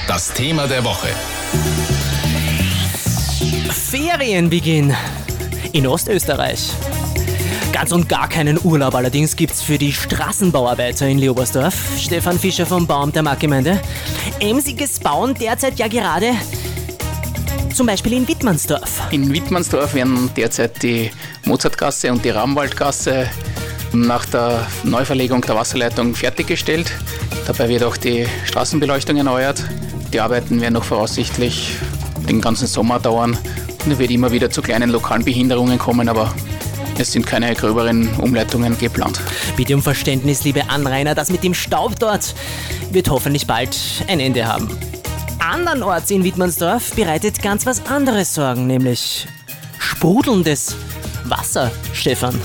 Das Thema der Woche. Ferienbeginn in Ostösterreich. Ganz und gar keinen Urlaub allerdings gibt's für die Straßenbauarbeiter in Leobersdorf. Stefan Fischer vom Bauamt der Marktgemeinde. Emsiges Bauen derzeit ja gerade zum Beispiel in Wittmannsdorf. In Wittmannsdorf werden derzeit die Mozartgasse und die Rabenwaldgasse nach der Neuverlegung der Wasserleitung fertiggestellt. Dabei wird auch die Straßenbeleuchtung erneuert. Die Arbeiten werden noch voraussichtlich den ganzen Sommer dauern und es wird immer wieder zu kleinen lokalen Behinderungen kommen, aber es sind keine gröberen Umleitungen geplant. Bitte um Verständnis, liebe Anrainer, das mit dem Staub dort wird hoffentlich bald ein Ende haben. Andernorts in Wittmannsdorf bereitet ganz was anderes Sorgen, nämlich sprudelndes Wasser, Stefan.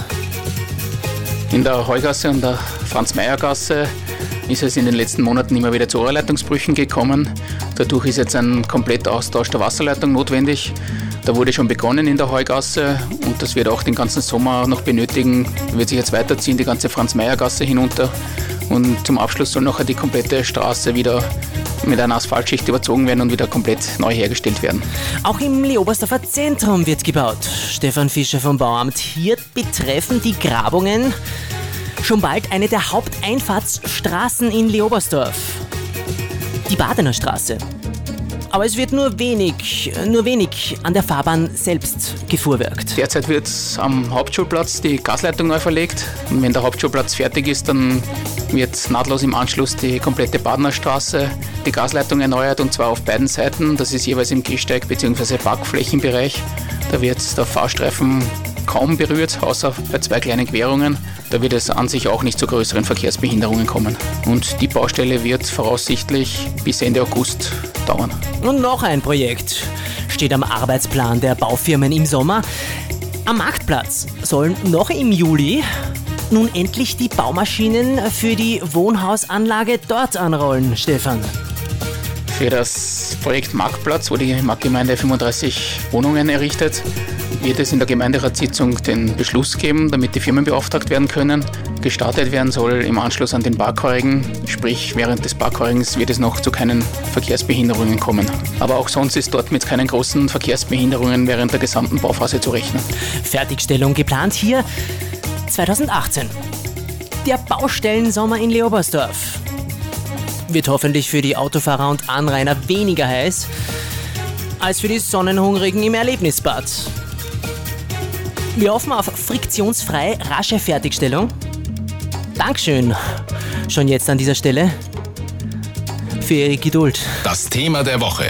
In der Heugasse und der Franz-Meyer-Gasse ist es in den letzten Monaten immer wieder zu Rohrleitungsbrüchen gekommen. Dadurch ist jetzt ein kompletter Austausch der Wasserleitung notwendig. Da wurde schon begonnen in der Heugasse und das wird auch den ganzen Sommer noch benötigen. Wird sich jetzt weiterziehen, die ganze Franz-Meyer-Gasse hinunter. Und zum Abschluss soll nachher die komplette Straße wieder mit einer Asphaltschicht überzogen werden und wieder komplett neu hergestellt werden. Auch im Leobersdorfer Zentrum wird gebaut. Stefan Fischer vom Bauamt. Hier betreffen die Grabungen schon bald eine der Haupteinfahrtsstraßen in Leobersdorf. Die Badener Straße. Aber es wird nur wenig an der Fahrbahn selbst gefuhrwerkt. Derzeit wird am Hauptschulplatz die Gasleitung neu verlegt. Und wenn der Hauptschulplatz fertig ist, dann wird nahtlos im Anschluss die komplette Badener Straße, die Gasleitung erneuert und zwar auf beiden Seiten. Das ist jeweils im Gehsteig- bzw. Parkflächenbereich. Da wird der Fahrstreifen kaum berührt, außer bei 2 kleinen Querungen. Da wird es an sich auch nicht zu größeren Verkehrsbehinderungen kommen. Und die Baustelle wird voraussichtlich bis Ende August dauern. Und noch ein Projekt steht am Arbeitsplan der Baufirmen im Sommer. Am Marktplatz sollen noch im Juli nun endlich die Baumaschinen für die Wohnhausanlage dort anrollen, Stefan. Für das Projekt Marktplatz, wo die Marktgemeinde 35 Wohnungen errichtet, wird es in der Gemeinderatssitzung den Beschluss geben, damit die Firmen beauftragt werden können. Gestartet werden soll im Anschluss an den Parkheuring, sprich während des Parkheuringens wird es noch zu keinen Verkehrsbehinderungen kommen. Aber auch sonst ist dort mit keinen großen Verkehrsbehinderungen während der gesamten Bauphase zu rechnen. Fertigstellung geplant hier 2018. Der Baustellensommer in Leobersdorf wird hoffentlich für die Autofahrer und Anrainer weniger heiß als für die Sonnenhungrigen im Erlebnisbad. Wir hoffen auf friktionsfrei rasche Fertigstellung. Dankeschön schon jetzt an dieser Stelle für Ihre Geduld. Das Thema der Woche.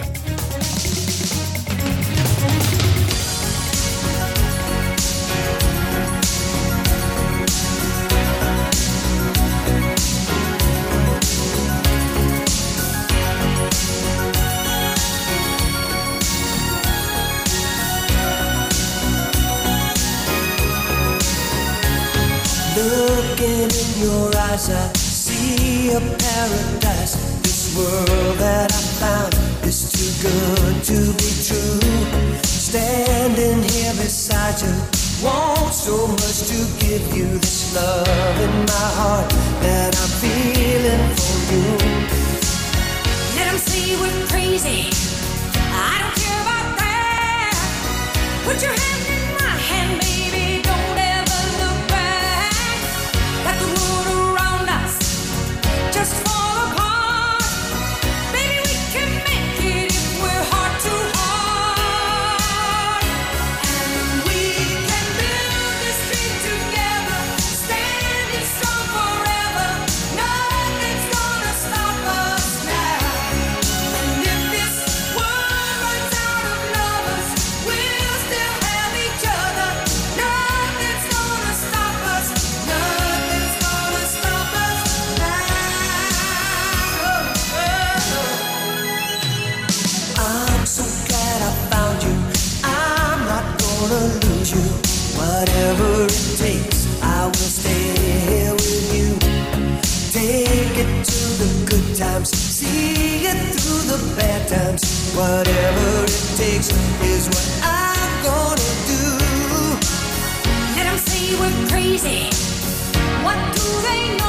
Looking in your eyes, I see a paradise. This world that I found is too good to be true. Standing here beside you, want so much to give you this love in my heart that I'm feeling for you. Let them say we're crazy, I don't care about that. Put your hand in my hand, baby, don't ever look back. Let the world around us just fall apart. Baby, we can make it if we're heart to heart. And we can build this dream together, standing strong forever. Nothing's gonna stop us now. And if this world runs out of lovers, we'll still have each other. Nothing's gonna stop us. Nothing's gonna stop us now. I'm so glad I found you. I'm not gonna lose you. Whatever it takes, I will stay here with you. Take it to the good times, see it through the bad times. Whatever it takes is what I'm gonna do. Let them say we're crazy. What do they know?